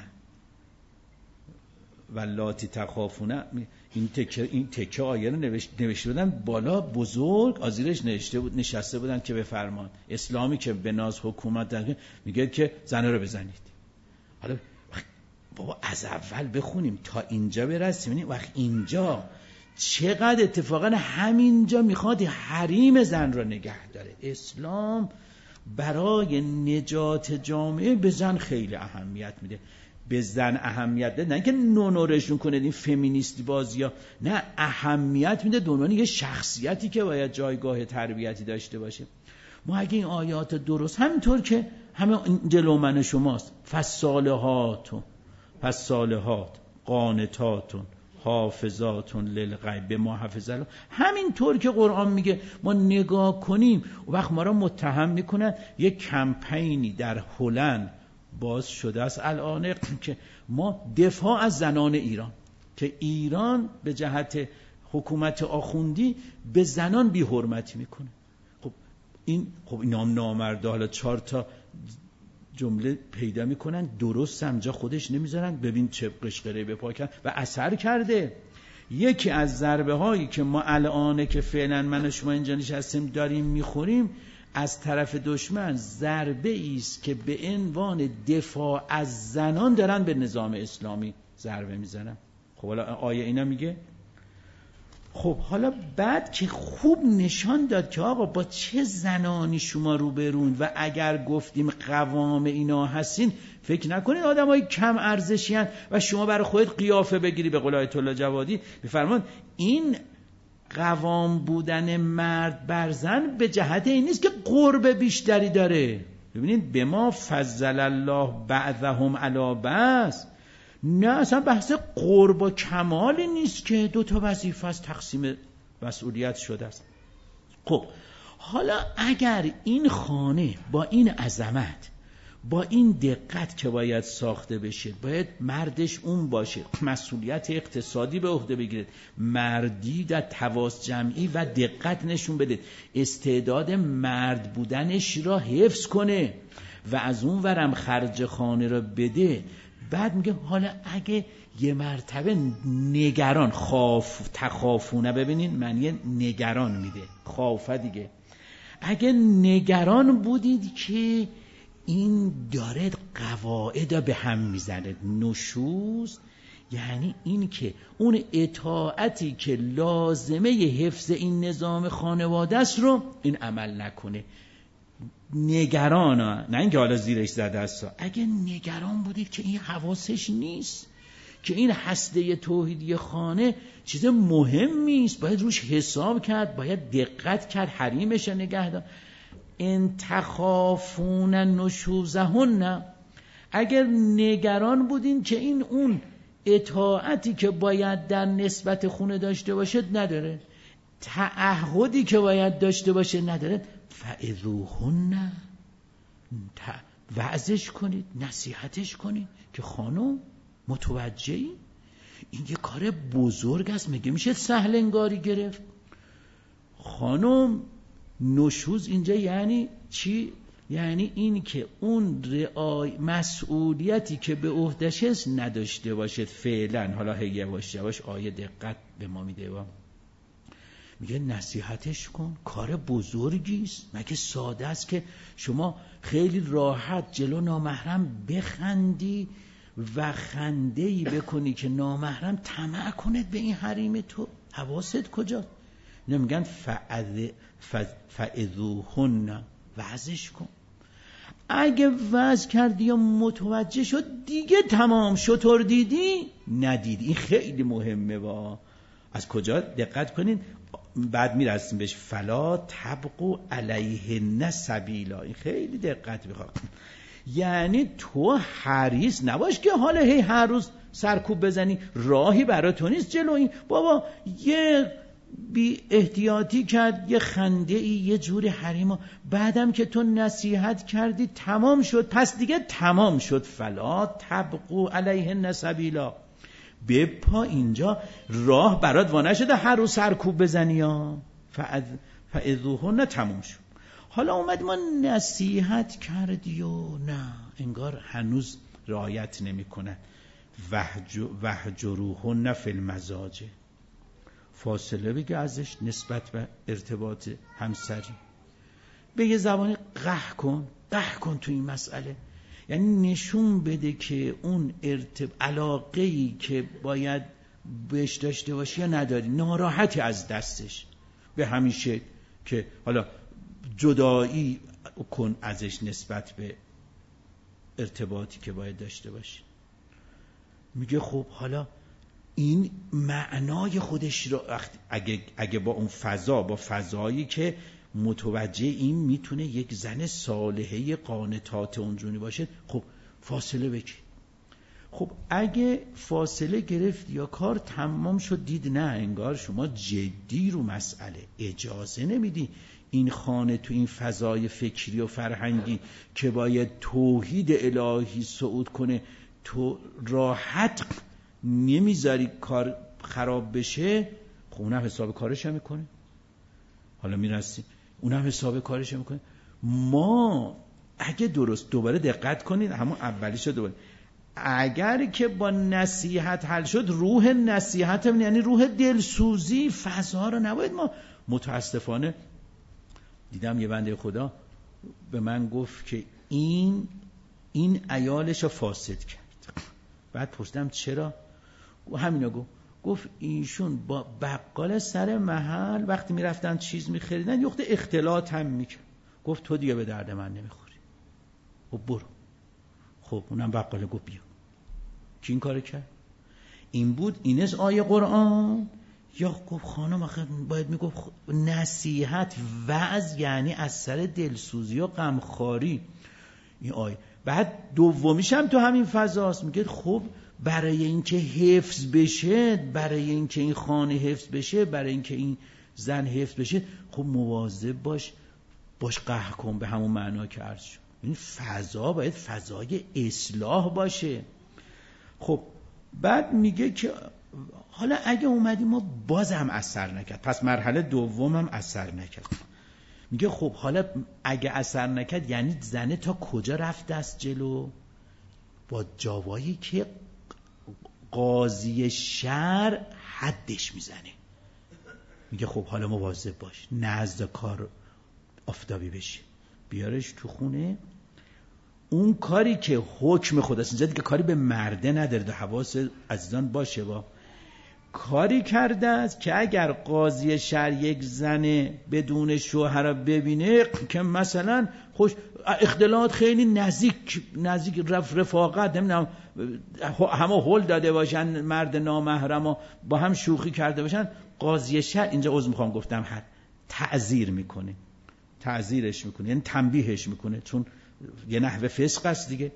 واللاتی تخافون. این تکه آیه رو نوشته بودن بالا بزرگ، آزیرش نشسته بودن که بفرمان اسلامی که به ناز حکومت داره میگه که زنه رو بزنید. حالا بابا از اول بخونیم تا اینجا برسیم. وقت اینجا چقدر اتفاقا همینجا میخواد حریم زن رو نگه داره. اسلام برای نجات جامعه به زن خیلی اهمیت میده. به زن اهمیت ده، نه که نونورشون کنه این فمینیستی بازی‌ها، نه، اهمیت میده دونان یه شخصیتی که باید جایگاه تربیتی داشته باشه. ما اگه این آیات درست همینطور که همه جلو من شماست، فالصالحات قانتاتون حافظاتون للغیب به ما حفظ الله، همینطور که قرآن میگه ما نگاه کنیم وقت ما را متهم میکنن. یه کمپینی در هلند باز شده است الان که ما دفاع از زنان ایران، که ایران به جهت حکومت آخوندی به زنان بی حرمتی میکنه. خب این هم نامرده حالا 4 تا جمله پیدا میکنن درست همجا خودش نمیذارن. ببین چه قشقره به پا کرد و اثر کرده. یکی از ضربه هایی که ما الان که فعلا من و شما اینجا نشستیم داریم میخوریم از طرف دشمن، ضربه است که به عنوان دفاع از زنان دارن به نظام اسلامی ضربه میزنن. خب حالا آیه اینا میگه. خب حالا بعد که خوب نشان داد که آقا با چه زنانی شما روبرون و اگر گفتیم قوام اینا هستین فکر نکنید آدمای کم ارزشی هستن و شما برای خودت قیافه بگیری. به قول آیت الله جوادی میفرمان این قوام بودن مرد بر زن به جهت این نیست که قرب بیشتری داره. ببینید به ما فضل الله بعضهم علی بعض، نه اصلا بحث قرب و کمالی نیست که 2 تا وظیفه از تقسیم مسئولیت شده است. خب حالا اگر این خانه با این عظمت با این دقت که باید ساخته بشه، باید مردش اون باشه، مسئولیت اقتصادی به عهده بگیره، مردی در تواس جمعی و دقت نشون بده، استعداد مرد بودنش را حفظ کنه و از اون ورم خرج خانه را بده. بعد میگه حالا اگه یه مرتبه نگران، تخافونه، ببینین معنی نگران میده، خوافه دیگه، اگه نگران بودید که این داره قواعد به هم میزنه، نشوز یعنی این که اون اطاعتی که لازمه حفظ این نظام خانواده است رو این عمل نکنه. نگران ها، نه اینکه حالا زیرش زده است، اگه نگران بودید که این حواسش نیست که این هسته توحیدی خانه چیز مهمی است، باید روش حساب کرد، باید دقت کرد، حریمش نگه دار. ان تخافون نشوزهن، اگر نگران بودین که این اون اطاعتی که باید در نسبت خونه داشته باشه نداره، تعهدی که باید داشته باشه نداره، فعظوهن، وعظش کنید، نصیحتش کنید که خانم متوجهی این یه کار بزرگ است، میگه میشه سهل انگاری گرفت. خانم نشوز اینجا یعنی چی؟ یعنی این که اون مسئولیتی که به عهده‌ش است نداشته باشد فعلا. حالا یواش یواش آیه دقت به ما میده، میگه نصیحتش کن، کار بزرگی است، مگه ساده است که شما خیلی راحت جلو نامحرم بخندی و خنده‌ای بکنی که نامحرم طمع کند به این حریم تو؟ حواست کجاست؟ میگن فعظوهن، وعظش کن. اگه وعظ کردی یا متوجه شد دیگه تمام، شطور دیدی ندیدی. این خیلی مهمه. با از کجا دقت کنین، بعد میرسیم بهش، فلا تبغوا علیهن سبیلا. این خیلی دقت میخواد. یعنی تو حریص نباش که حالا هر روز سرکوب بزنی، راهی برای تو نیست جلو این. بابا یه بی احتیاطی کرد، یه خنده ای، یه جوری حریما، بعدم که تو نصیحت کردی تمام شد، پس دیگه تمام شد. فلا تبغوا علیهن سبیلا، بپا اینجا راه برات وانه شده هر روز سرکوب بزنی ها. فعظوهن تمام شد. حالا اومد ما نصیحت کردی و نه، انگار هنوز رعایت نمی کنن. وهجروهن فی المضاجع، فاصله بگه ازش نسبت به ارتباط همسری، به یه زبانی قهر کن تو این مسئله. یعنی نشون بده که اون علاقه‌ای که باید بهش داشته باشی یا نداری، ناراحتی از دستش، به همین شکل که حالا جدایی کن ازش نسبت به ارتباطی که باید داشته باشی. میگه خب حالا این معنای خودش رو اگه با اون فضا، با فضایی که متوجه این میتونه یک زن صالحه قانتات اونجونی باشه، خب فاصله بگیر. خب اگه فاصله گرفت یا کار تمام شد، دید نه انگار شما جدی رو مسئله، اجازه نمیدی این خانه تو این فضای فکری و فرهنگی که باید توحید الهی صعود کنه، تو راحت نمیذاری کار خراب بشه. خب اونم حساب کارش هم میکنه. حالا میرسیم اونم حساب کارش هم میکنه. ما اگه درست دوباره دقت کنید، همون اولیش رو دوباره، اگر که با نصیحت حل شد، روح نصیحت یعنی روح دلسوزی، فضا رو نباید ما. متاسفانه دیدم یه بنده خدا به من گفت که این عیالش رو فاسد کرد. بعد پرسیدم چرا؟ همینو گفت ایشون با بقال سر محل وقتی میرفتن چیز میخریدن یه وقت اختلاط هم میکرد. گفت تو دیگه به درد من نمیخوری، خب برو. خب اونم بقاله گفت بیا. کی این کارو کرد؟ این بود. این از آیه قرآن؟ یا گفت خانم آخه باید میگفت نصیحت، وعظ یعنی از سر دلسوزی و غمخواری. این آیه بعد دومیش هم تو همین فضاست، میگه خب برای اینکه حفظ بشه، برای اینکه این خانه حفظ بشه، برای اینکه این زن حفظ بشه، خب مواظب باش قهر کن، به همون معنا که عرض شد. این فضا باید فضای اصلاح باشه. خب بعد میگه که حالا اگه اومدیم ما بازم اثر نکرد، پس مرحله دومم اثر نکرد. میگه خب حالا اگه اثر نکرد یعنی زنه تا کجا رفته است جلو؟ با جاوایی که قاضی شرع حدش میزنه. میگه خب حالا مواظب باش، نزد کار آفتابی بشه، بیارش تو خونه. اون کاری که حکم خداست، اینجا دیگه کاری به مرده نداره، حواس عزیزان باشه، با کاری کرده است که اگر قاضی شرع یک زن بدون شوهر ببینه که مثلا خوش اختلاط خیلی نزدیک رفاقت، نمیدونم همه هول داده باشن، مرد نامحرم با هم شوخی کرده باشن، قاضی شرع اینجا عذر میخوام گفتم حد تعزیر میکنه، تعزیرش میکنه، یعنی تنبیهش میکنه، چون یه نحوه فسق است دیگه.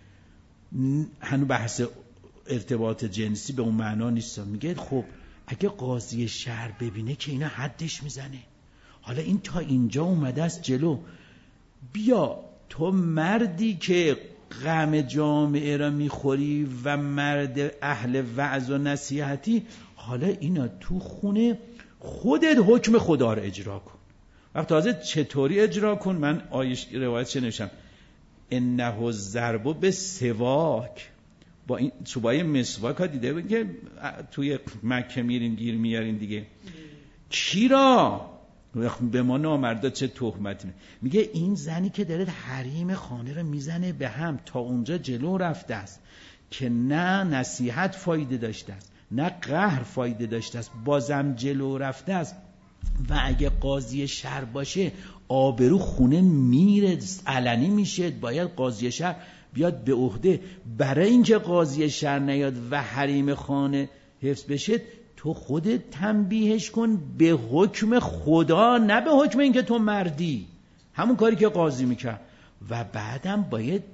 هنوز بحث ارتباط جنسی به اون معنا نیست. میگه خب اگه قاضی شهر ببینه که اینا حدش میزنه، حالا این تا اینجا اومده است جلو، بیا تو مردی که غم جامعه را میخوری و مرد اهل وعظ و نصیحتی، حالا اینا تو خونه خودت حکم خدا رو اجرا کن. وقت تازه چطوری اجرا کن؟ من روایت چه نوشتم؟ انه الضرب بالسواک، با این چوبای مسواک ها دیده بود که توی مکه میرین گیر میارین دیگه، کی را به ما نامردا چه تهمتی. میگه این زنی که داره حریم خانه رو میزنه به هم، تا اونجا جلو رفته است که نه نصیحت فایده داشته است نه قهر فایده داشته است، بازم جلو رفته است. و اگه قاضی شهر باشه آبرو خونه میره، علنی میشه، باید قاضی شهر بیاد به عهده. برای اینکه قاضی شهر نیاد و حریم خانه حفظ بشه، تو خودت تنبیهش کن به حکم خدا، نه به حکم اینکه تو مردی، همون کاری که قاضی میکرد. و بعدم باید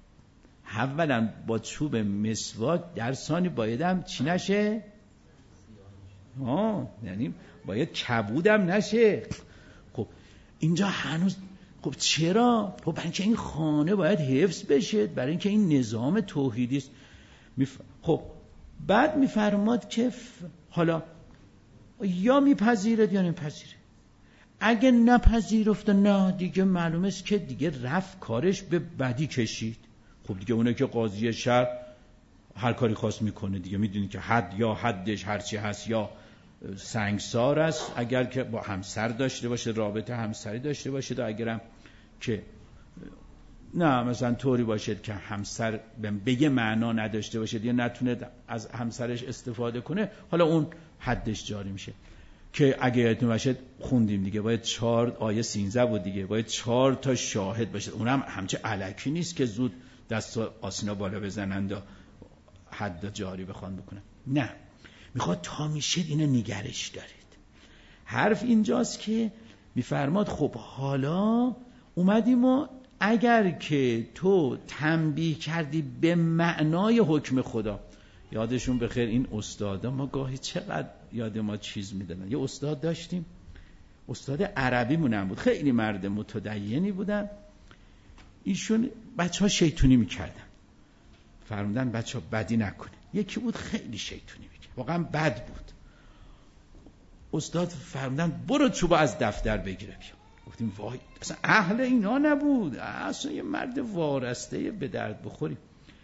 اولا با چوب مسواک، در ثانی بایدم چی نشه؟ یعنی باید کبودم نشه. خب اینجا هنوز خب چرا؟ خب برای اینکه این خانه باید حفظ بشه، برای اینکه این نظام توحیدی است. خب بعد میفرماد که حالا یا میپذیرد یا نمیپذیره. اگه نپذیرفت نه دیگه معلومه است که دیگه رفت کارش به بدی کشید. خب دیگه اونه که قاضی شهر هر کاری خواست میکنه دیگه، میدونی که حد یا حدش هرچی هست، یا سنگسار است اگر که با همسر داشته باشه، رابطه همسری داشته باشه، تا اگرم که نه مثلا طوری باشه که همسر به یه معنا نداشته باشه دیگه، نتونه از همسرش استفاده کنه، حالا اون حدش جاری میشه. که اگه یادتون باشه خوندیم دیگه، باید 4 آیه 13 بود دیگه، باید 4 تا شاهد باشه. اونم همچه الکی نیست که زود دست آسینا بالا بزنند و حد جاری بخوان بکنن، نه، میخواد تا میشد اینو نگرش دارید. حرف اینجاست که میفرماد خب حالا اومدیم و اگر که تو تنبیه کردی به معنای حکم خدا، یادشون بخیر این استادا ما گاهی چقدر یاد ما چیز میدادن. یه استاد داشتیم، استاد عربی مونم بود، خیلی مرد متدینی بودن. ایشون بچه ها شیطونی میکردن، فرمودن بچه ها بدی نکنه. یکی بود خیلی شیطونی میکرد، واقعا بد بود. استاد فرمودن برو چوبا از دفتر بگیره بیا. گفتیم وای اصلا اهل اینا نبود، اصلا یه مرد وارسته به درد بخوری.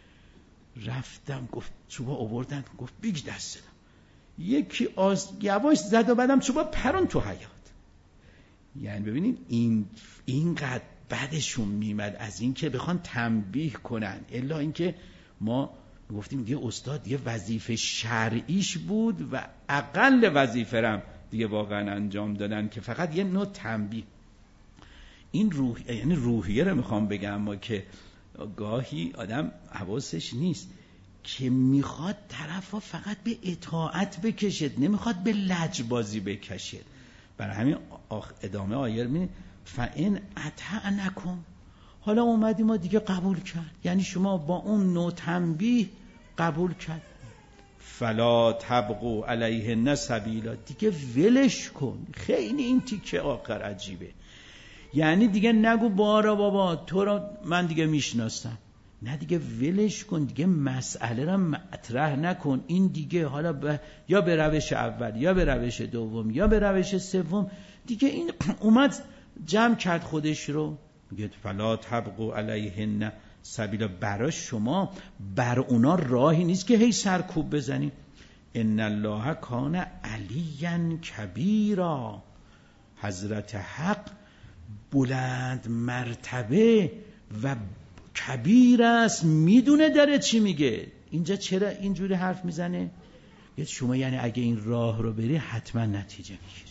رفتم گفت چوبا آوردن، گفت بیگ دست دادم، یکی یواش زد و بعدم چوبا پرون تو حیاط. یعنی ببینید اینقدر بعدشون میمد از این که بخوان تنبیه کنن، الا اینکه ما گفتیم دیگه استاد دیگه وظیفه شرعیش بود و اقل وظیفه رم دیگه واقعا انجام دادن که فقط یه نوع تنبیه. این یعنی روحیه رو میخوام بگم، اما که گاهی آدم حواسش نیست که میخواد طرفا فقط به اطاعت بکشد، نمیخواد به لجبازی بکشد. برای همین ادامه آیه میبینید فَإِنْ أَطَعْنَكُمْ، حالا اومدی ما دیگه قبول کرد، یعنی شما با اون نوع تنبیه قبول کرد، فلا تبغوا علیهن سبیلا، دیگه ولش کن. خیلی این تیکه آخر عجیبه، یعنی دیگه نگو بارا بابا تو رو من دیگه میشناسم، نه دیگه ولش کن، دیگه مسئله را مطرح نکن. این دیگه حالا یا به روش اول یا به روش دوم یا به روش سوم، دیگه این اومد جمع کرد خودش رو، میگه فلا تبغوا علیهن سبیلا. برای شما بر اونا راهی نیست که هی سرکوب بزنی. ان الله کان علیا کبیرا، حضرت حق بلند مرتبه و کبیر است، میدونه داره چی میگه. اینجا چرا اینجوری حرف میزنه؟ شما یعنی اگه این راه رو بری حتما نتیجه میگیری.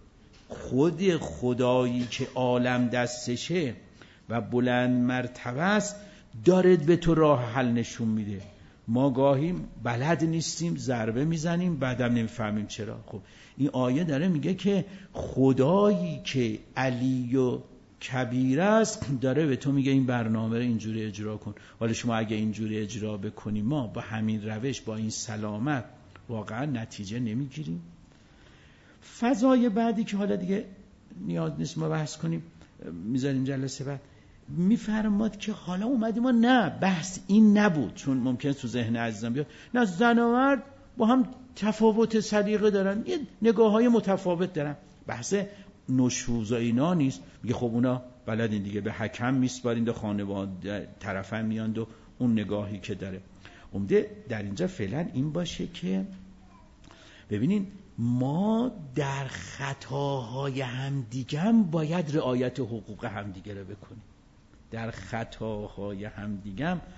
خود خدایی که عالم دستشه و بلند مرتبه است داره به تو راه حل نشون میده. ما گاهی بلد نیستیم ضربه میزنیم بعدم نمیفهمیم چرا. خب این آیه داره میگه که خدایی که علی و کبیر است داره به تو میگه این برنامه رو اینجوری اجرا کن. حالا شما اگه اینجوری اجرا بکنی ما با همین روش با این سلامت واقعا نتیجه نمیگیریم. فضای بعدی که حالا دیگه نیاز نیست ما بحث کنیم، میذاریم جلسه بعد، میفرماد که حالا اومدیم ما نه بحث این نبود، چون ممکنه تو ذهن عزیزان بیاد نه زن و مرد با هم تفاوت سلیقه دارن، یه نگاه‌های متفاوت دارن، بحث نشوز و اینا نیست. میگه خب اونا بلدین دیگه، به حکم میسپارین و خانواده طرفن میاند و اون نگاهی که داره. عمده در اینجا فعلا این باشه که ببینین ما در خطاهای همدیگه هم باید رعایت حقوق همدیگه رو بکنیم. در خطاهای همدیگه هم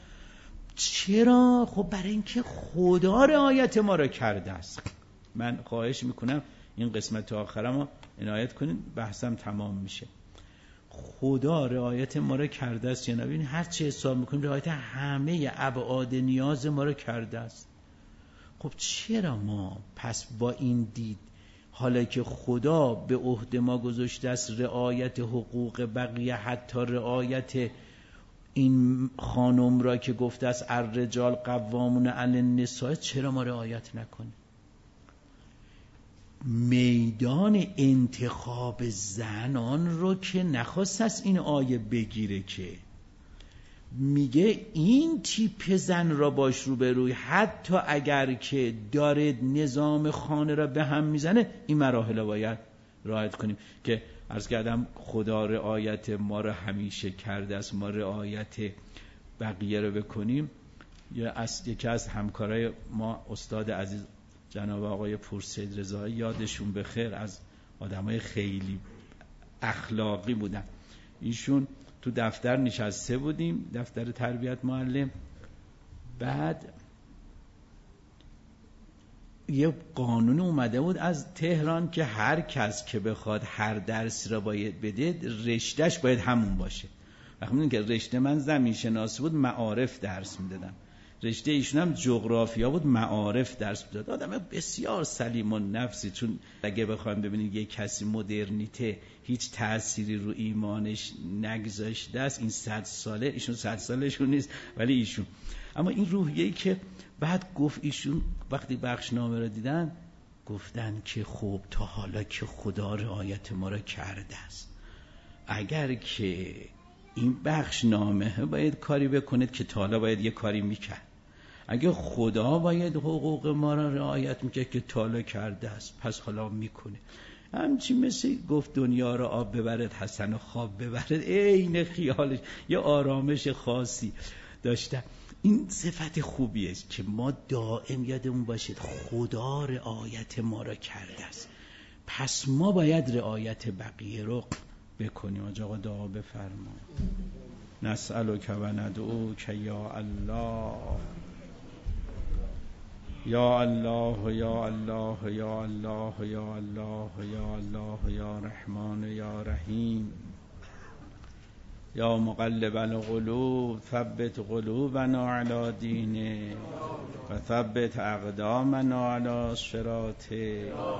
چرا؟ خب برای اینکه خدا رعایت ما رو کرده است. من خواهش میکنم این قسمت آخرم رو عنایت کنین، بحثم تمام میشه. خدا رعایت ما رو کرده است یا نه؟ ببین هر چه حساب میکنیم رعایت همه ابعاد نیاز ما رو کرده است. خب چرا ما پس با این دید، حالا که خدا به عهده ما گذاشته است رعایت حقوق بقیه، حتی رعایت این خانم را که گفته است الرجال قوامون علی النساء، چرا ما رعایت نکنیم؟ میدان انتخاب زنان رو که نخواست است این آیه بگیره، که میگه این تیپ زن را باش رو به روی، حتی اگر که داره نظام خانه را به هم میزنه، این مراحل باید رعایت کنیم. که عرض کردم خدا رعایت ما را همیشه کرده است، ما رعایت بقیه رو بکنیم. یکی از همکارای ما استاد عزیز جناب آقای پورسید رضایی، یادشون بخیر، از آدمای خیلی اخلاقی بودن. ایشون تو دفتر نشسته بودیم، دفتر تربیت معلم، بعد یه قانون اومده بود از تهران که هر کس که بخواد هر درسی را باید بده رشتهش باید همون باشه. وقتی میدونی که رشته من زمین شناسی بود، معارف درس میدادم، رشته ایشون هم جغرافیا بود، معارف درس میداد. آدم بسیار سلیم النفسی، چون اگه بخوایم ببینید یه کسی مدرنیته هیچ تأثیری رو ایمانش نگذاشته است، این 100 ساله، ایشون 100 سالشون نیست ولی ایشون، اما این روحیه‌ای که بعد گفت ایشون وقتی بخشنامه رو دیدن گفتن که خب تا حالا که خدا رعایت ما رو کرده است، اگر که این بخشنامه باید کاری بکنید که تا حالا باید یه کاری میکرد، اگه خدا باید حقوق ما را رعایت میکرد که تا حالا کرده است، پس حالا میکنه. همچین مثل گفت دنیا را آب ببرد حسن و خواب ببرد، عین خیالش یه آرامش خاصی داشته. این صفت خوبیه که ما دائم یادمون باشید خدا رعایت ما را کرده است، پس ما باید رعایت بقیه رو بکنیم. آقا دعا بفرما. نسألک و ندعوک یا الله، یا الله یا الله یا الله یا الله یا الله یا رحمان یا رحیم، یا مقلب القلوب ثبت قلوبنا علی دینه و ثبت اقدامنا علی صراطه.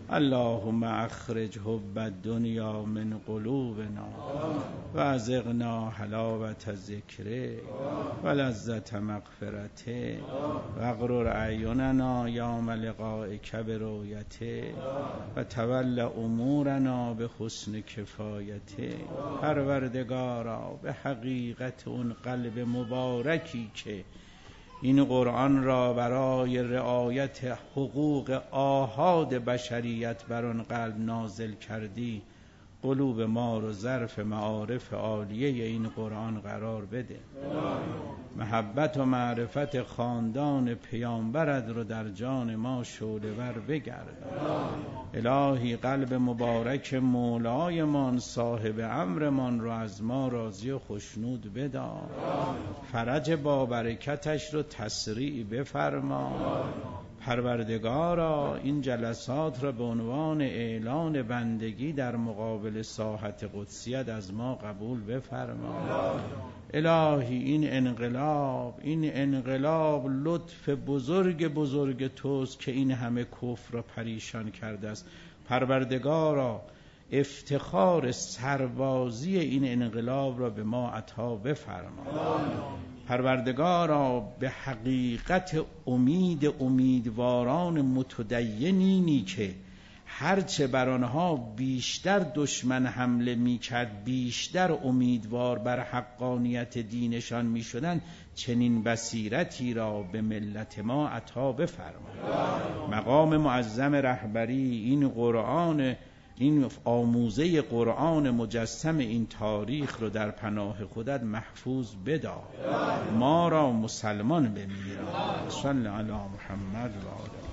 اللهم اخرج حب الدنیا من قلوبنا و ازغنا حلاوت ذکره و لذت مغفرته و اغرر اعیننا یوم لقائک برؤیته و تول امورنا به حسن کفایته. پروردگارا به حقیقت اون قلب مبارکی که این قرآن را برای رعایت حقوق آحاد بشریت بر آن قلب نازل کردی، قلوب ما رو ظرف معارف عالیه این قرآن قرار بده. محبت و معرفت خاندان پیامبرت رو در جان ما شعله‌ور بگرد. الهی قلب مبارک مولایمان صاحب امرمان رو از ما راضی و خوشنود بدار. فرج با برکتش رو تسریع بفرما. پروردگارا این جلسات را به عنوان اعلان بندگی در مقابل ساحت قدسیت از ما قبول بفرما. الهی این انقلاب لطف بزرگ توست که این همه کفر را پریشان کرده است. پروردگارا افتخار سربازی این انقلاب را به ما عطا بفرما. پروردگارا به حقیقت امیدواران متدینینی که هرچه بر آنها بیشتر دشمن حمله میکرد بیشتر امیدوار بر حقانیت دینشان میشدند، چنین بصیرتی را به ملت ما عطا بفرما. مقام معظم رهبری این قرآن، این آموزه قرآن مجسم این تاریخ رو در پناه خودت محفوظ بدار. ما را مسلمان بمیر. صلی علی محمد و آله.